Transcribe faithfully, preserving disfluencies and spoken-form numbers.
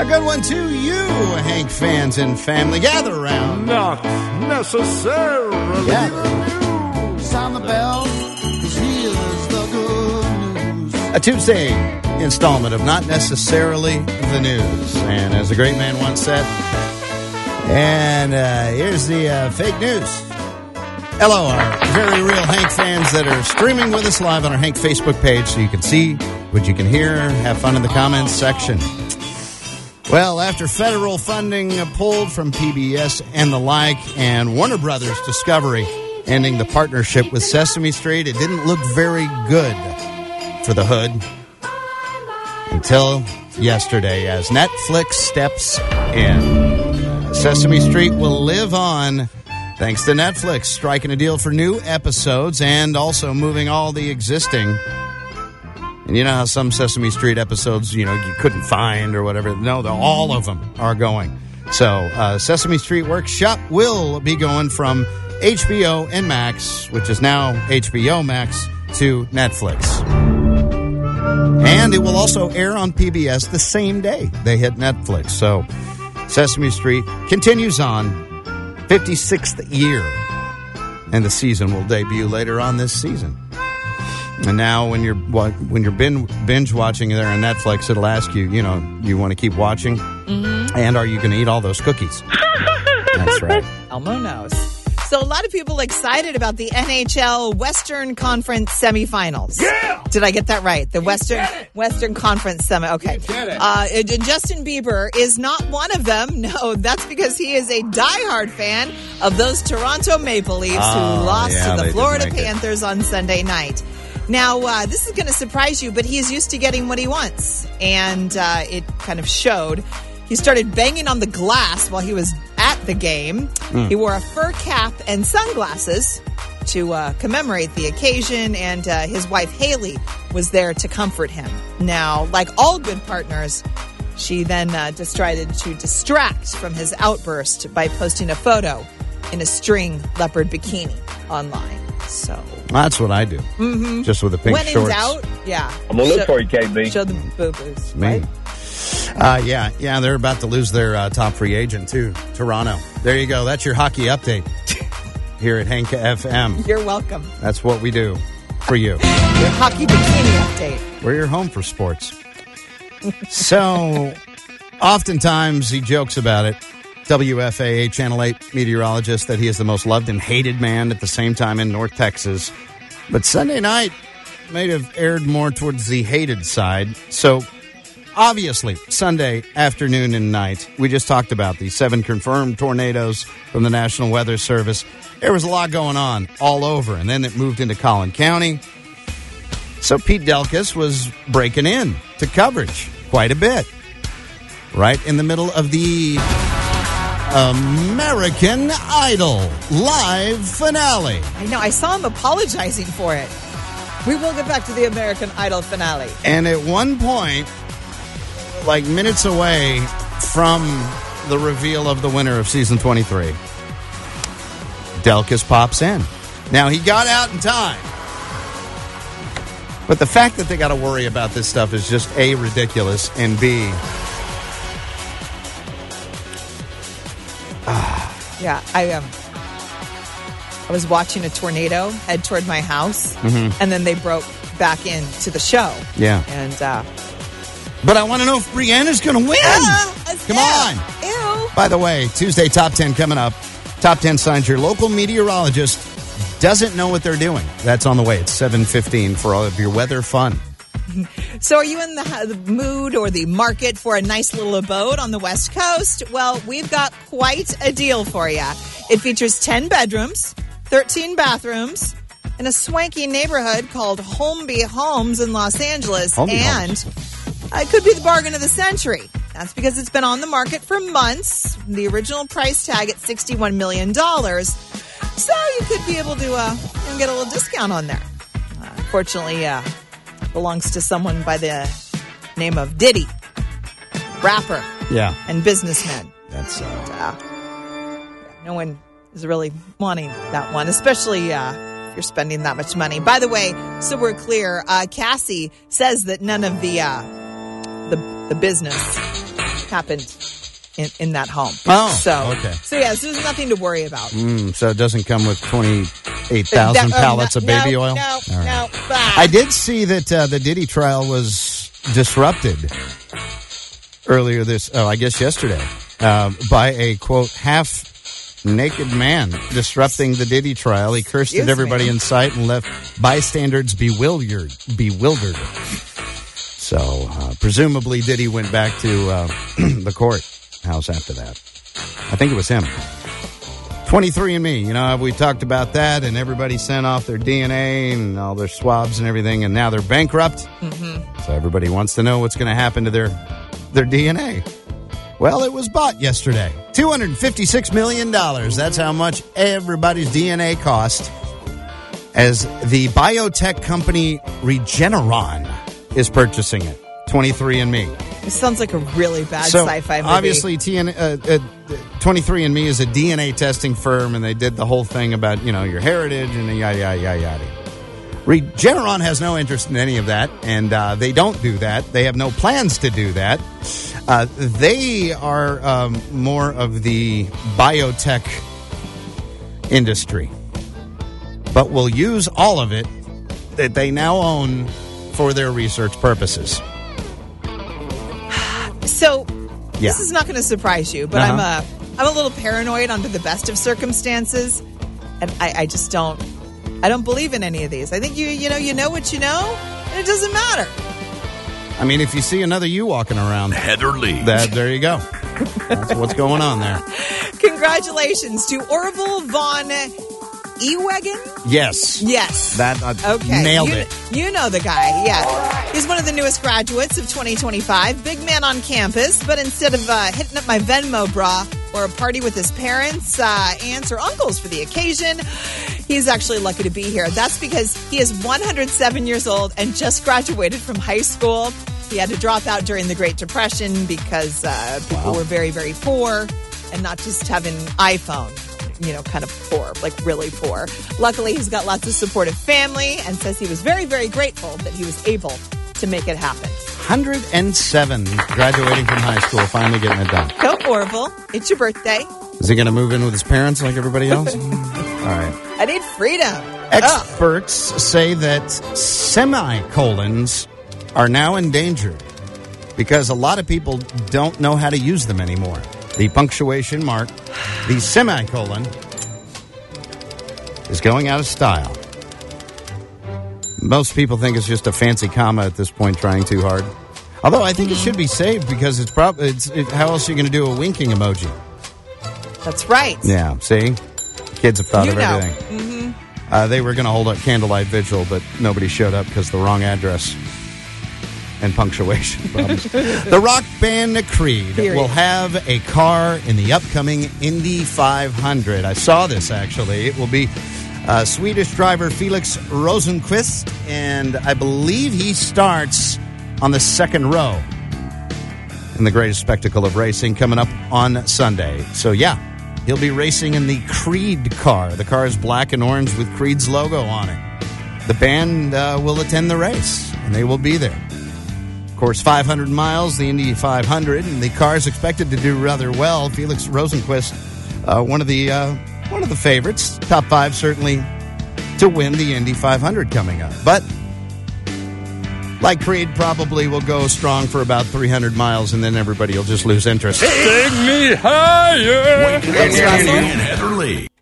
A good one to you, Hank fans and family. Gather around. Not necessarily Gather. the news. Sound the bell, 'cause here's the good news. A Tuesday installment of Not Necessarily the News. And as the great man once said, and uh, here's the uh, fake news. Hello, our very real Hank fans that are streaming with us live on our Hank Facebook page so you can see what you can hear, have fun in the comments section. Well, after federal funding pulled from P B S and the like, and Warner Brothers Discovery ending the partnership with Sesame Street, it didn't look very good for the hood until yesterday as Netflix steps in. Sesame Street will live on thanks to Netflix striking a deal for new episodes and also moving all the existing. And you know how some Sesame Street episodes, you know, you couldn't find or whatever. No, the, all of them are going. So uh, Sesame Street Workshop will be going from H B O and Max, which is now H B O Max, to Netflix. And it will also air on P B S the same day they hit Netflix. So Sesame Street continues on, fifty-sixth year. And the season will debut later on this season. And now when you're when you're binge watching there on Netflix, it'll ask you, you know, you want to keep watching? Mm-hmm. And are you going to eat all those cookies? That's right. Elmo knows. So a lot of people excited about the N H L Western Conference semifinals. Yeah! Did I get that right? The You Western get it. Western Conference semi. Okay. You get it. Uh, Justin Bieber is not one of them. No, that's because he is a diehard fan of those Toronto Maple Leafs Oh, who lost yeah, to they the did Florida make it. Panthers on Sunday night. Now, uh, this is going to surprise you, but he is used to getting what he wants. And uh, it kind of showed. He started banging on the glass while he was at the game. Mm. He wore a fur cap and sunglasses to uh, commemorate the occasion, and uh, his wife, Haley, was there to comfort him. Now, like all good partners, she then uh, decided to distract from his outburst by posting a photo in a string leopard bikini online. So That's what I do. mm-hmm. Just with the pink when shorts. in doubt, yeah. I'm going to look Show- for you, K B. Show the boo-boos. Me. Right? Uh, yeah, yeah, they're about to lose their uh, top free agent, too. Toronto. There you go. That's your hockey update here at Hank F M. You're welcome. That's what we do for you. Your hockey bikini update. We're your home for sports. So, oftentimes he jokes about it. W F A A Channel eight meteorologist that he is the most loved and hated man at the same time in North Texas. But Sunday night may have aired more towards the hated side. So, obviously, Sunday afternoon and night, we just talked about the seven confirmed tornadoes from the National Weather Service. There was a lot going on all over, and then it moved into Collin County. So Pete Delkus was breaking in to coverage quite a bit. Right in the middle of the American Idol live finale. I know. I saw him apologizing for it. We will get back to the American Idol finale. And at one point, like minutes away from the reveal of the winner of season twenty-three, Delkus pops in. Now, he got out in time. But the fact that they got to worry about this stuff is just A, ridiculous, and B, Yeah, I um, I was watching a tornado head toward my house, Mm-hmm. and then they broke back into the show. yeah. And uh, But I want to know if Brianna's going to win. uh, Come ew, on. Ew. By the way, Tuesday Top ten coming up. Top ten signs your local meteorologist doesn't know what they're doing. That's on the way. It's seven fifteen for all of your weather fun. So are you in the, the mood or the market for a nice little abode on the West Coast? Well, we've got quite a deal for you. It features ten bedrooms, thirteen bathrooms, in a swanky neighborhood called Holmby Homes in Los Angeles. Holmby and Homes. uh, it could be the bargain of the century. That's because it's been on the market for months. The original price tag at sixty-one million dollars. So you could be able to uh, you know, get a little discount on there. Uh, unfortunately, uh, belongs to someone by the name of Diddy, rapper Yeah. and businessman. That's uh, Uh, no one is really wanting that one, especially uh, if you're spending that much money. By the way, so we're clear, uh, Cassie says that none of the uh, the the business happened in, in that home. Oh, so, okay. So, yes, there's nothing to worry about. Mm, so it doesn't come with twenty-eight thousand That- oh, pallets no, of baby no, oil? No, All right. no. Bah. I did see that uh, the Diddy trial was disrupted earlier this, oh, I guess yesterday, uh, by a, quote, half-naked man disrupting the Diddy trial. He cursed Excuse at everybody me. in sight and left bystanders bewildered. bewildered. So, uh, presumably Diddy went back to uh, the courthouse after that. I think it was him. twenty-three and me, you know, we talked about that, and everybody sent off their D N A and all their swabs and everything, and now they're bankrupt. Mm-hmm. So everybody wants to know what's going to happen to their their D N A. Well, it was bought yesterday. two hundred fifty-six million dollars. That's how much everybody's D N A cost, as the biotech company Regeneron is purchasing it. twenty-three and me. It sounds like a really bad So, sci-fi movie. obviously, T N, uh, uh, twenty-three and me is a D N A testing firm, and they did the whole thing about, you know, your heritage and yada, yada, yada, yada. Regeneron has no interest in any of that, and uh, they don't do that. They have no plans to do that. Uh, they are um, more of the biotech industry, but will use all of it that they now own for their research purposes. So, Yeah. this is not going to surprise you, but Uh-huh. I'm a I'm a little paranoid under the best of circumstances, and I, I just don't I don't believe in any of these. I think you you know you know what you know, and it doesn't matter. I mean, if you see another you walking around, Head or lead. that there you go. That's what's going on there. Congratulations to Orville Von Ewagen. Yes. Yes. That uh, Okay. nailed you, it. You know the guy, yeah. He's one of the newest graduates of twenty twenty-five. Big man on campus, but instead of uh, hitting up my Venmo bra or a party with his parents, uh, aunts, or uncles for the occasion, he's actually lucky to be here. That's because he is one hundred seven years old and just graduated from high school. He had to drop out during the Great Depression because uh, people Wow. were very, very poor, and not just having iPhone. You know, kind of poor, like really poor. Luckily, he's got lots of supportive family and says he was very, very grateful that he was able to make it happen. one hundred seven graduating from high school, finally getting it done. Go, Orville. It's your birthday. Is he going to move in with his parents like everybody else? All right. I need freedom. Experts say that semicolons are now endangered because a lot of people don't know how to use them anymore. The punctuation mark, the semicolon, is going out of style. Most people think it's just a fancy comma at this point, trying too hard. Although I think it should be saved because it's probably it's it, how else are you going to do a winking emoji? That's right. Yeah, see, kids have thought You of know. everything. Uh, they were going to hold a candlelight vigil, but nobody showed up because the wrong address and punctuation problems. The rock band Creed Period. will have a car in the upcoming Indy five hundred. I saw this, actually. It will be uh, Swedish driver Felix Rosenqvist, and I believe he starts on the second row in the greatest spectacle of racing coming up on Sunday. So, yeah, he'll be racing in the Creed car. The car is black and orange with Creed's logo on it. The band uh, will attend the race, and they will be there. Of course, five hundred miles, the Indy five hundred, and the car is expected to do rather well. Felix Rosenqvist, uh, one of the uh, one of the favorites, top five certainly, to win the Indy five hundred coming up. But like Creed, probably will go strong for about three hundred miles, and then everybody will just lose interest. Take me higher. Thanks, Russell. Head or lead.